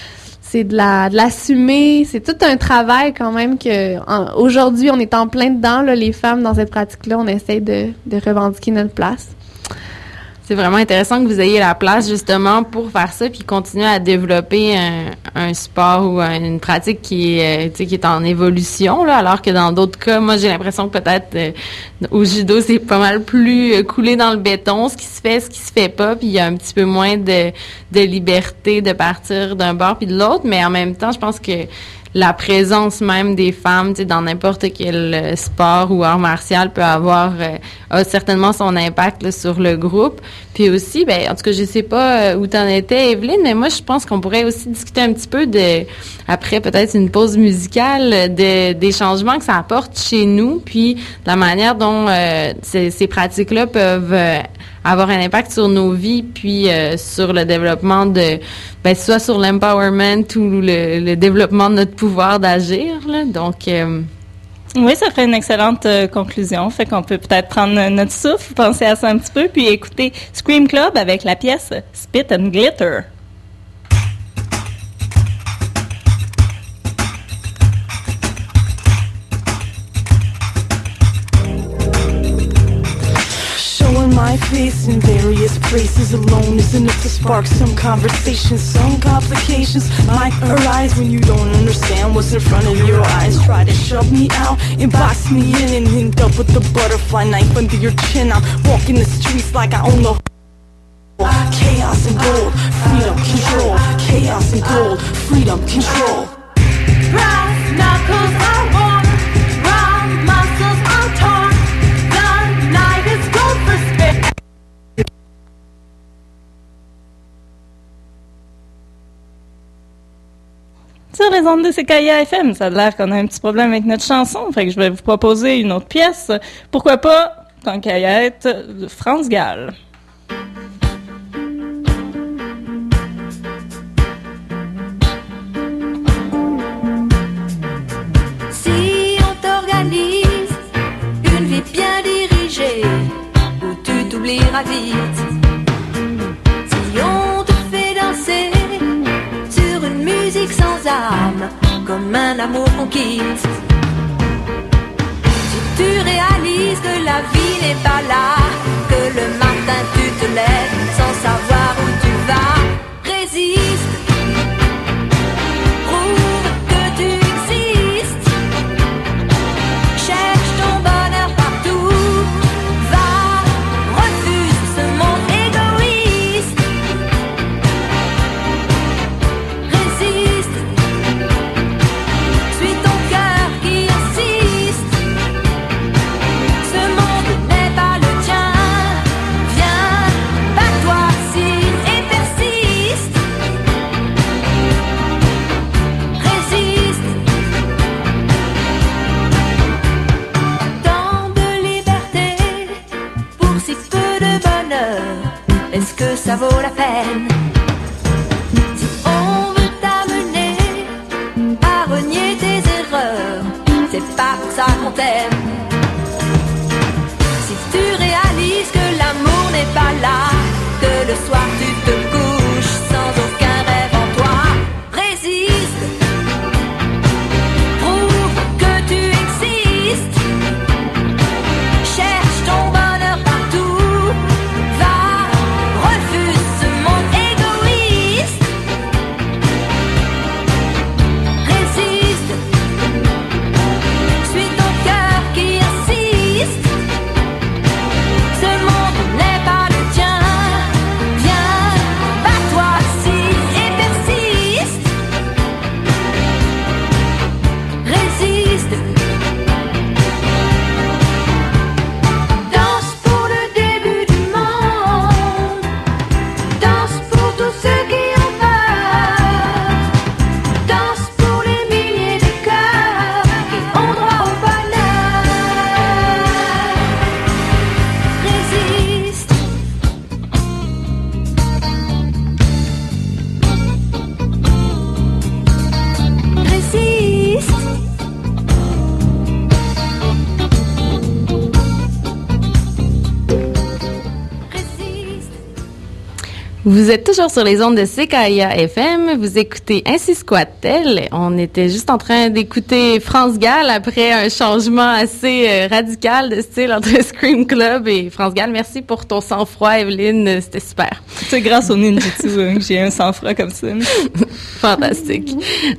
de l'assumer. C'est tout un travail quand même aujourd'hui, on est en plein dedans, là, les femmes dans cette pratique-là, on essaie de revendiquer notre place. C'est vraiment intéressant que vous ayez la place justement pour faire ça puis continuer à développer un sport ou une pratique qui est en évolution là, alors que dans d'autres cas, moi j'ai l'impression que peut-être au judo c'est pas mal plus coulé dans le béton, ce qui se fait pas, puis il y a un petit peu moins de liberté de partir d'un bord puis de l'autre, mais en même temps, je pense que la présence même des femmes, tu sais, dans n'importe quel sport ou art martial peut avoir a certainement son impact là, sur le groupe. Puis aussi, ben en tout cas, je sais pas où t'en étais, Evelyne, mais moi je pense qu'on pourrait aussi discuter un petit peu après peut-être une pause musicale des changements que ça apporte chez nous, puis la manière dont ces pratiques-là peuvent avoir un impact sur nos vies, puis sur le développement soit sur l'empowerment ou le développement de notre pouvoir d'agir, là. Donc, oui, ça ferait une excellente conclusion. Fait qu'on peut peut-être prendre notre souffle, penser à ça un petit peu, puis écouter Scream Club avec la pièce Spit and Glitter. My face in various places alone is enough to spark some conversations, some complications might arise when you don't understand what's in front of your eyes. Try to shove me out and box me in and end up with the butterfly knife under your chin. I'm walking the streets like I own the chaos and gold, freedom, control. Chaos and gold, freedom, control. Brass knuckles are warm, raw muscles are torn. The night is gold for spit. Sur les ondes de CKIA FM, ça a l'air qu'on a un petit problème avec notre chanson, fait que je vais vous proposer une autre pièce. Pourquoi pas, tant qu'à y être, de France Gall. Si on t'organise une vie bien dirigée, où tu t'oublieras vite. Si on te fait danser sur une musique sans âme, comme un amour qu'on quitte. Si tu réalises que la vie n'est pas là, que le matin tu te lèves sans savoir où tu vas, résiste. Prouve que tu existes. Cherche ton bonheur partout. Va, refuse ce monde égoïste. Résiste. Suis ton cœur qui insiste. Ce monde n'est pas le tien. Viens, bats-toi, signe et persiste. Résiste. Tant de liberté pour si peu de bonheur. Est-ce que ça vaut la peine? Si on veut t'amener à renier tes erreurs, c'est pas pour ça qu'on t'aime. Si tu réalises que l'amour n'est pas là, que le soir tu te couches sans aucun rêve en toi, résiste. Prouve que tu existes. Cherche ton bonheur partout. Va, refuse ce monde égoïste. Résiste. Suis ton cœur qui Vous êtes toujours sur les ondes de CKIA FM. Vous écoutez Ainsi squatte-t-elle. On était juste en train d'écouter France Gall après un changement assez radical de style entre Scream Club et France Gall. Merci pour ton sang-froid, Evelyne. C'était super. C'est grâce au ninjutsu que j'ai un sang-froid comme ça. Fantastique.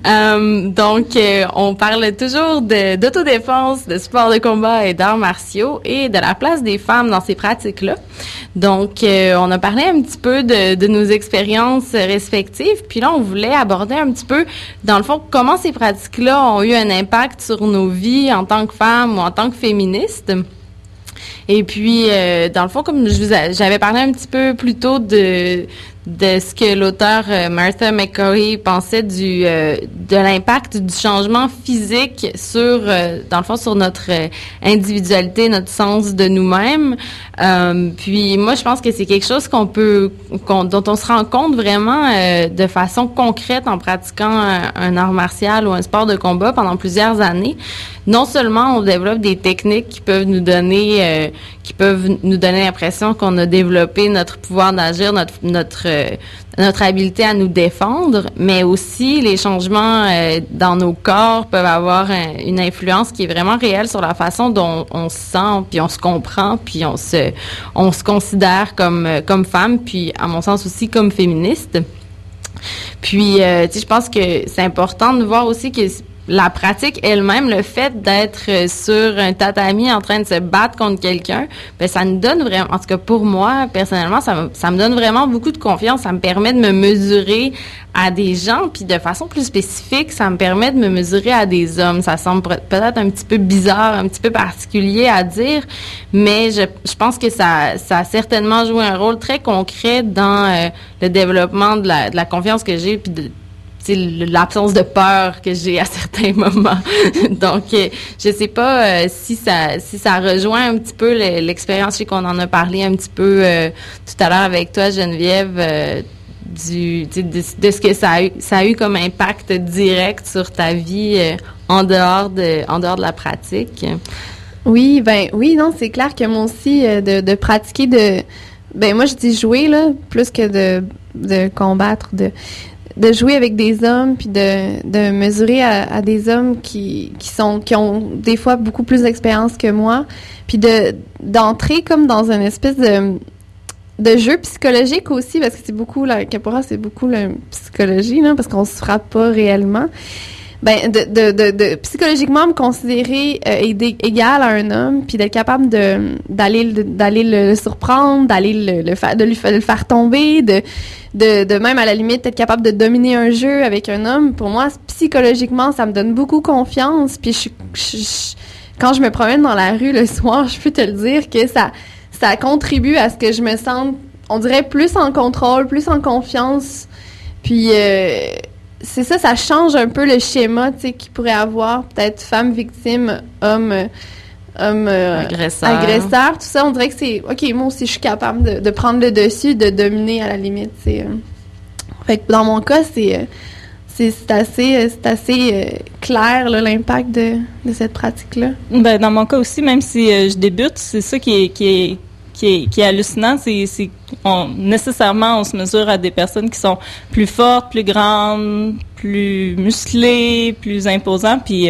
Donc, on parle toujours d'autodéfense, de sport de combat et d'arts martiaux et de la place des femmes dans ces pratiques-là. Donc, on a parlé un petit peu de nos expériences respectives. Puis là, on voulait aborder un petit peu, dans le fond, comment ces pratiques-là ont eu un impact sur nos vies en tant que femmes ou en tant que féministes. Et puis, dans le fond, comme j'avais parlé un petit peu plus tôt de ce que l'auteur Martha McCaughey pensait de l'impact du changement physique sur, dans le fond, sur notre individualité, notre sens de nous-mêmes. Puis moi, je pense que c'est quelque chose dont on se rend compte vraiment de façon concrète en pratiquant un art martial ou un sport de combat pendant plusieurs années. Non seulement on développe des techniques qui peuvent nous donner l'impression qu'on a développé notre pouvoir d'agir, notre habileté à nous défendre, mais aussi les changements dans nos corps peuvent avoir une influence qui est vraiment réelle sur la façon dont on se sent, puis on se comprend, puis on se considère comme femme, puis à mon sens aussi comme féministe. Puis, tu sais, je pense que c'est important de voir aussi que la pratique elle-même, le fait d'être sur un tatami en train de se battre contre quelqu'un, ben ça nous donne vraiment, en tout cas pour moi personnellement, ça me donne vraiment beaucoup de confiance. Ça me permet de me mesurer à des gens, puis de façon plus spécifique, ça me permet de me mesurer à des hommes. Ça semble peut-être un petit peu bizarre, un petit peu particulier à dire, mais je pense que ça a certainement joué un rôle très concret dans le développement de la confiance que j'ai, puis l'absence de peur que j'ai à certains moments. Donc, je sais pas si ça rejoint un petit peu l'expérience. Je sais qu'on en a parlé un petit peu tout à l'heure avec toi, Geneviève, de ce que ça a eu comme impact direct sur ta vie en dehors de la pratique. Oui, non, c'est clair que moi aussi, de pratiquer moi je dis jouer, là, plus que de combattre, de jouer avec des hommes, puis de mesurer à des hommes qui ont des fois beaucoup plus d'expérience que moi, puis d'entrer comme dans une espèce de jeu psychologique aussi, parce que c'est beaucoup, la capoeira, c'est beaucoup la psychologie, là, parce qu'on se frappe pas réellement. Ben, de psychologiquement me considérer égale à un homme, puis d'être capable d'aller le surprendre, d'aller de le faire tomber, de même à la limite être capable de dominer un jeu avec un homme. Pour moi, psychologiquement, ça me donne beaucoup confiance. Puis quand je me promène dans la rue le soir, je peux te le dire que ça contribue à ce que je me sente, on dirait, plus en contrôle, plus en confiance. Puis c'est ça change un peu le schéma, tu sais, qu'il pourrait avoir, peut-être femme victime, homme agresseur, tout ça. On dirait que c'est, OK, moi aussi, je suis capable de prendre le dessus, de dominer à la limite, c'est... Fait que dans mon cas, c'est assez clair, là, l'impact de cette pratique-là. Ben, dans mon cas aussi, même si je débute, c'est ça qui est hallucinant, nécessairement on se mesure à des personnes qui sont plus fortes, plus grandes, plus musclées, plus imposantes, puis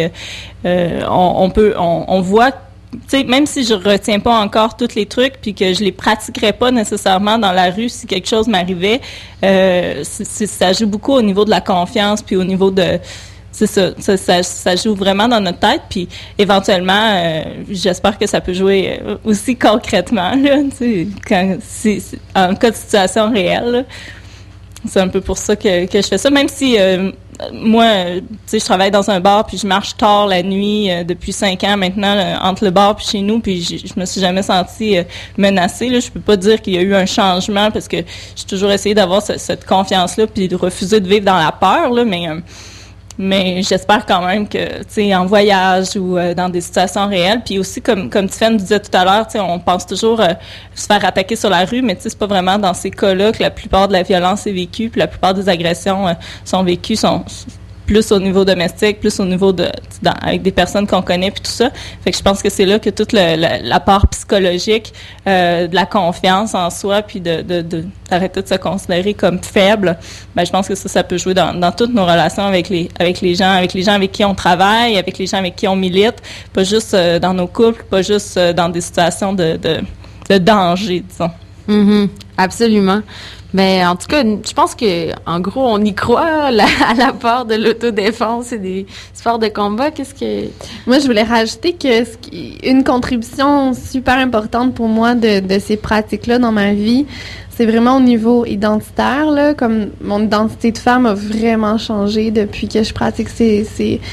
on voit, tu sais, même si je retiens pas encore tous les trucs, puis que je les pratiquerais pas nécessairement dans la rue si quelque chose m'arrivait, ça joue beaucoup au niveau de la confiance, puis au niveau de... C'est ça joue vraiment dans notre tête, puis éventuellement, j'espère que ça peut jouer aussi concrètement, là, tu sais, en cas de situation réelle, là. C'est un peu pour ça que je fais ça, même si moi, tu sais, je travaille dans un bar, puis je marche tard la nuit depuis 5 ans maintenant, entre le bar puis chez nous, puis je me suis jamais sentie menacée, là. Je peux pas dire qu'il y a eu un changement, parce que j'ai toujours essayé d'avoir cette confiance-là, puis de refuser de vivre dans la peur, là, mais j'espère quand même que, tu sais, en voyage ou dans des situations réelles, puis aussi, comme Tiffaine disait tout à l'heure, tu sais, on pense toujours se faire attaquer sur la rue, mais tu sais, c'est pas vraiment dans ces cas-là que la plupart de la violence est vécue, puis la plupart des agressions sont vécues, sont plus au niveau domestique, plus au niveau avec des personnes qu'on connaît puis tout ça. Fait que je pense que c'est là que toute la part psychologique, de la confiance en soi puis d'arrêter de se considérer comme faible, ben je pense que ça peut jouer dans toutes nos relations avec les gens avec qui on travaille, avec les gens avec qui on milite, pas juste dans nos couples, pas juste dans des situations de danger, disons. Mm-hmm. Absolument. Mais en tout cas, je pense que en gros, on y croit à l'apport de l'autodéfense et des sports de combat. Qu'est-ce que... Moi, je voulais rajouter que une contribution super importante pour moi de ces pratiques-là dans ma vie, c'est vraiment au niveau identitaire, là, comme mon identité de femme a vraiment changé depuis que je pratique ces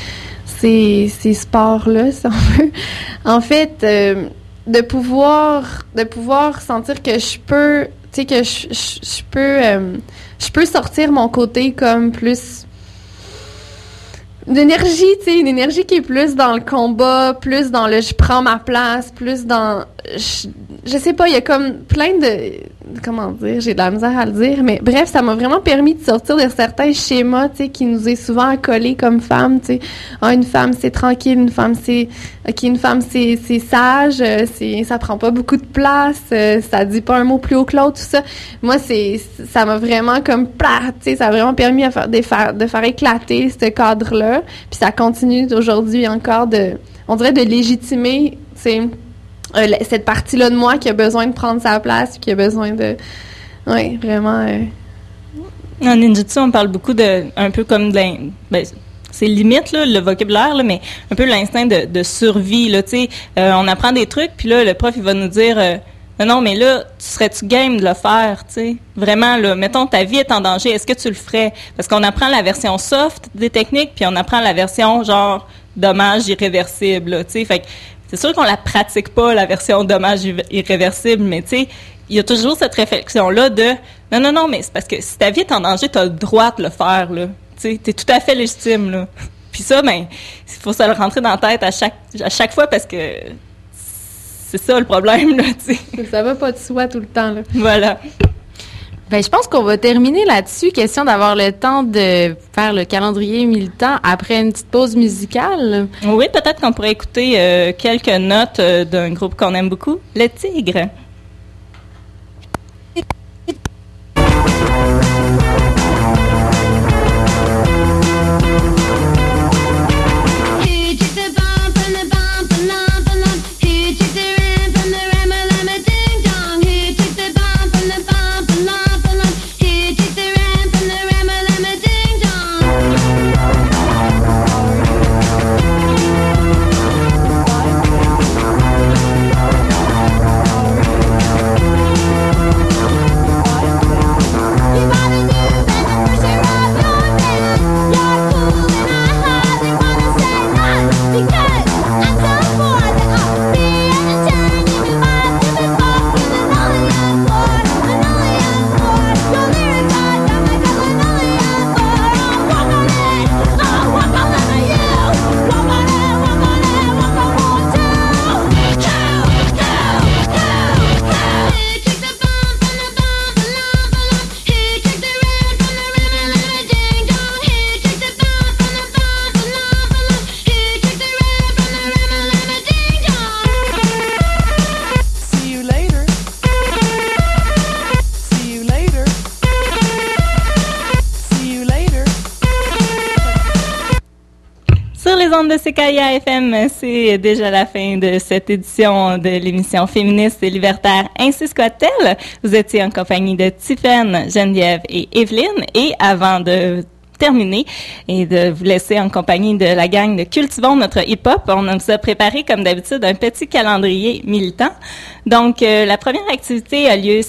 sports-là, si on veut. En fait, de pouvoir sentir que je peux, tu sais, que je peux sortir mon côté comme plus d'énergie, tu sais, une énergie qui est plus dans le combat, plus dans le je prends ma place, plus dans je sais pas, il y a comme plein de comment dire, j'ai de la misère à le dire, mais bref, ça m'a vraiment permis de sortir de certains schémas, tu sais, qui nous est souvent accolés comme femmes, tu sais. Ah, une femme c'est tranquille, une femme c'est sage, ça prend pas beaucoup de place, ça dit pas un mot plus haut que l'autre, tout ça. Moi ça m'a vraiment comme tu sais, ça a vraiment permis de faire éclater ce cadre-là, puis ça continue aujourd'hui encore on dirait de légitimer, tu sais, cette partie-là de moi qui a besoin de prendre sa place, qui a besoin de... Oui, vraiment... En ninjutsu, on parle beaucoup un peu comme c'est limite, là, le vocabulaire, là, mais un peu l'instinct de survie, là, tu sais. On apprend des trucs, puis là, le prof, il va nous dire... non, mais là, serais-tu game de le faire, tu sais? Vraiment, là, mettons, ta vie est en danger, est-ce que tu le ferais? Parce qu'on apprend la version soft des techniques, puis on apprend la version, genre, dommage irréversible, là, tu sais. Fait que c'est sûr qu'on la pratique pas, la version dommage irréversible, mais tu sais, il y a toujours cette réflexion-là de non, mais c'est parce que si ta vie est en danger, t'as le droit de le faire, là. Tu sais, t'es tout à fait légitime, là. Puis ça, ben, il faut se le rentrer dans la tête à chaque fois parce que c'est ça le problème, là, tu sais. Ça va pas de soi tout le temps, là. Voilà. Ben, je pense qu'on va terminer là-dessus. Question d'avoir le temps de faire le calendrier militant après une petite pause musicale. Oui, peut-être qu'on pourrait écouter quelques notes d'un groupe qu'on aime beaucoup, Le Tigre. De CKIA FM, c'est déjà la fin de cette édition de l'émission féministe et libertaire Ainsi soit-elle. Vous étiez en compagnie de Tiphaine, Geneviève et Evelyne. Et avant de terminer et de vous laisser en compagnie de la gang de Cultivons notre hip-hop, on nous a préparé, comme d'habitude, un petit calendrier militant. Donc, la première activité a lieu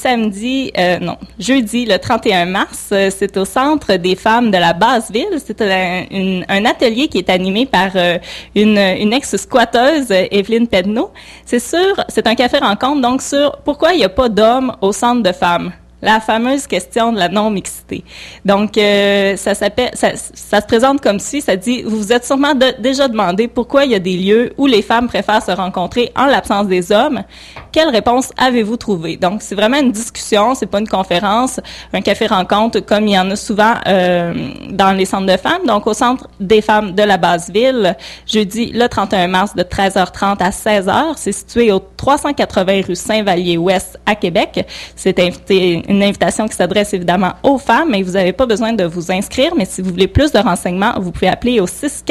jeudi, le 31 mars. C'est au Centre des femmes de la Basse-Ville. C'est un atelier qui est animé par une ex-squatteuse, Evelyne Pedneau. C'est un café rencontre, donc, sur pourquoi il n'y a pas d'hommes au centre de femmes. La fameuse question de la non-mixité. Donc, ça se présente comme si, ça dit, vous vous êtes sûrement déjà demandé pourquoi il y a des lieux où les femmes préfèrent se rencontrer en l'absence des hommes. quelle réponse avez-vous trouvé? Donc, c'est vraiment une discussion, c'est pas une conférence, un café-rencontre comme il y en a souvent dans les centres de femmes. Donc, au Centre des femmes de la Basse-Ville, jeudi le 31 mars de 13h30 à 16h. C'est situé au 380 rue Saint-Vallier-Ouest à Québec. C'est une invitation qui s'adresse évidemment aux femmes, mais vous n'avez pas besoin de vous inscrire. Mais si vous voulez plus de renseignements, vous pouvez appeler au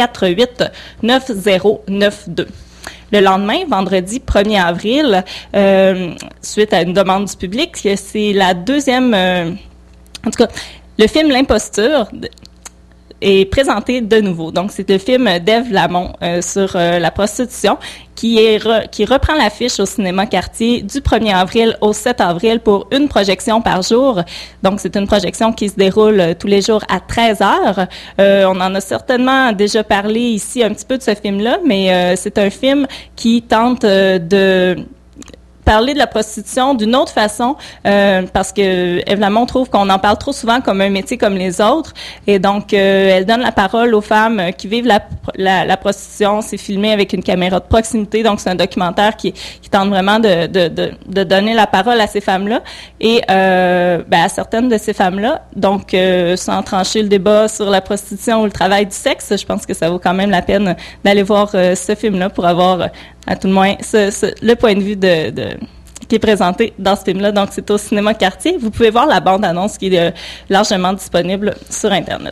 648-9092. Le lendemain, vendredi 1er avril, suite à une demande du public, c'est la deuxième... en tout cas, le film L'Imposture est présenté de nouveau. Donc, c'est le film d'Ève Lamont sur la prostitution qui reprend l'affiche au cinéma Quartier du 1er avril au 7 avril pour une projection par jour. Donc, c'est une projection qui se déroule tous les jours à 13h. On en a certainement déjà parlé ici un petit peu de ce film-là, mais c'est un film qui tente de parler de la prostitution d'une autre façon parce que Ève Lamont trouve qu'on en parle trop souvent comme un métier comme les autres et donc elle donne la parole aux femmes qui vivent la prostitution. C'est filmé avec une caméra de proximité, donc c'est un documentaire qui tente vraiment de donner la parole à ces femmes-là et à certaines de ces femmes-là. Donc sans trancher le débat sur la prostitution ou le travail du sexe, je pense que ça vaut quand même la peine d'aller voir ce film-là pour avoir à tout le moins le point de vue qui est présenté dans ce film-là. Donc, c'est au cinéma Quartier. Vous pouvez voir la bande-annonce qui est largement disponible sur Internet.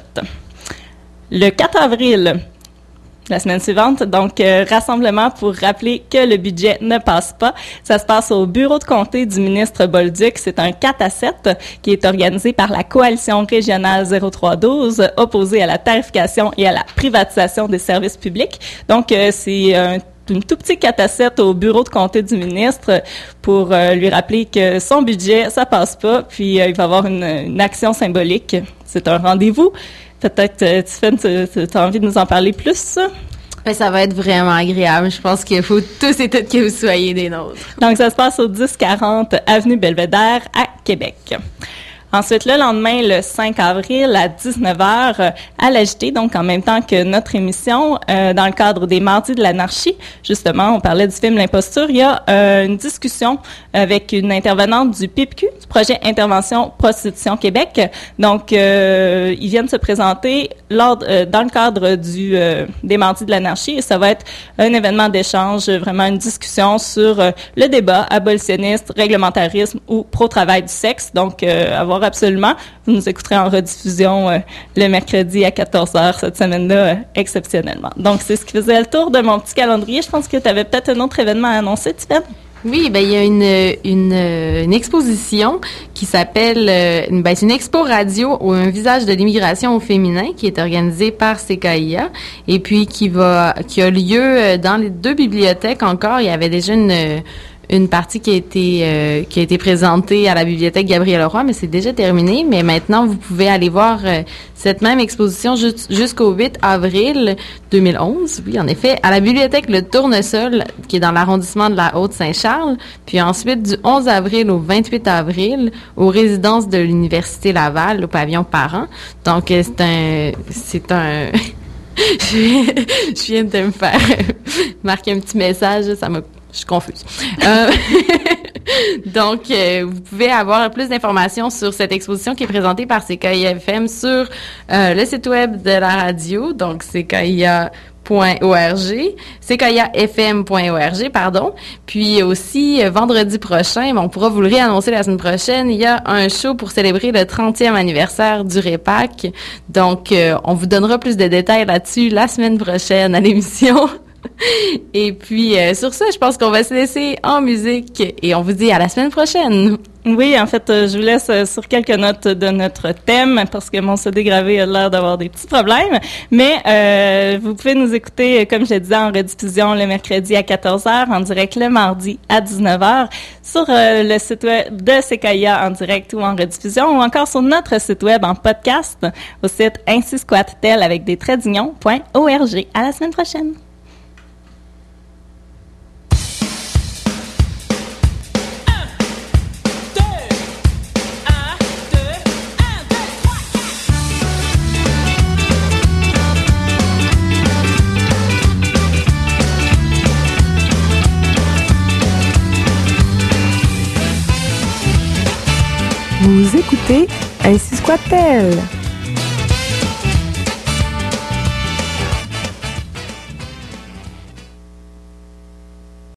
Le 4 avril, la semaine suivante, donc rassemblement pour rappeler que le budget ne passe pas. Ça se passe au bureau de comté du ministre Bolduc. C'est un 4 à 7 qui est organisé par la coalition régionale 0312, opposée à la tarification et à la privatisation des services publics. Donc, c'est un tout petit 4 à 7 au bureau de comté du ministre pour lui rappeler que son budget, ça passe pas, puis il va y avoir une action symbolique. C'est un rendez-vous. Peut-être, Tiffaine, tu as envie de nous en parler plus? Ben, ça va être vraiment agréable. Je pense qu'il faut tous et toutes que vous soyez des nôtres. Donc, ça se passe au 1040 Avenue Belvédère à Québec. Ensuite, le lendemain, le 5 avril, à 19h, à l'AJT, donc en même temps que notre émission, dans le cadre des Mardis de l'anarchie, justement, on parlait du film L'Imposture, il y a une discussion avec une intervenante du PIPQ, du projet Intervention Prostitution Québec. Donc, ils viennent se présenter dans le cadre des Mardis de l'anarchie, et ça va être un événement d'échange, vraiment une discussion sur le débat abolitionniste, réglementarisme ou pro-travail du sexe. Donc, avoir absolument. Vous nous écouterez en rediffusion le mercredi à 14h cette semaine-là, exceptionnellement. Donc, c'est ce qui faisait le tour de mon petit calendrier. Je pense que tu avais peut-être un autre événement à annoncer, Tiffaine? Oui, ben il y a une exposition qui s'appelle c'est une expo radio ou un visage de l'immigration au féminin qui est organisée par CKIA et puis qui a lieu dans les deux bibliothèques encore. Il y avait déjà une partie qui a été présentée à la bibliothèque Gabriel Leroy, mais c'est déjà terminé. Mais maintenant, vous pouvez aller voir cette même exposition jusqu'au 8 avril 2011. Oui, en effet, à la bibliothèque Le Tournesol, qui est dans l'arrondissement de la Haute-Saint-Charles. Puis ensuite, du 11 avril au 28 avril, aux résidences de l'Université Laval, au pavillon Parent. Donc, c'est un je viens de me faire marquer un petit message, je suis confuse. Donc, vous pouvez avoir plus d'informations sur cette exposition qui est présentée par CKIA-FM sur le site web de la radio, donc CKIA.fm.org, pardon. Puis aussi, vendredi prochain, on pourra vous le réannoncer la semaine prochaine, il y a un show pour célébrer le 30e anniversaire du REPAC. Donc, on vous donnera plus de détails là-dessus la semaine prochaine à l'émission. Et puis, sur ça, je pense qu'on va se laisser en musique et on vous dit à la semaine prochaine. Oui, en fait, je vous laisse sur quelques notes de notre thème parce que mon CD gravé a l'air d'avoir des petits problèmes. Mais vous pouvez nous écouter, comme je le disais, en rediffusion le mercredi à 14h, en direct le mardi à 19h, sur le site web de CKIA en direct ou en rediffusion, ou encore sur notre site web en podcast au site ainsi-squat-tel avec des traits d'union.org. À la semaine prochaine! Vous écoutez Ainsi Squat-elle.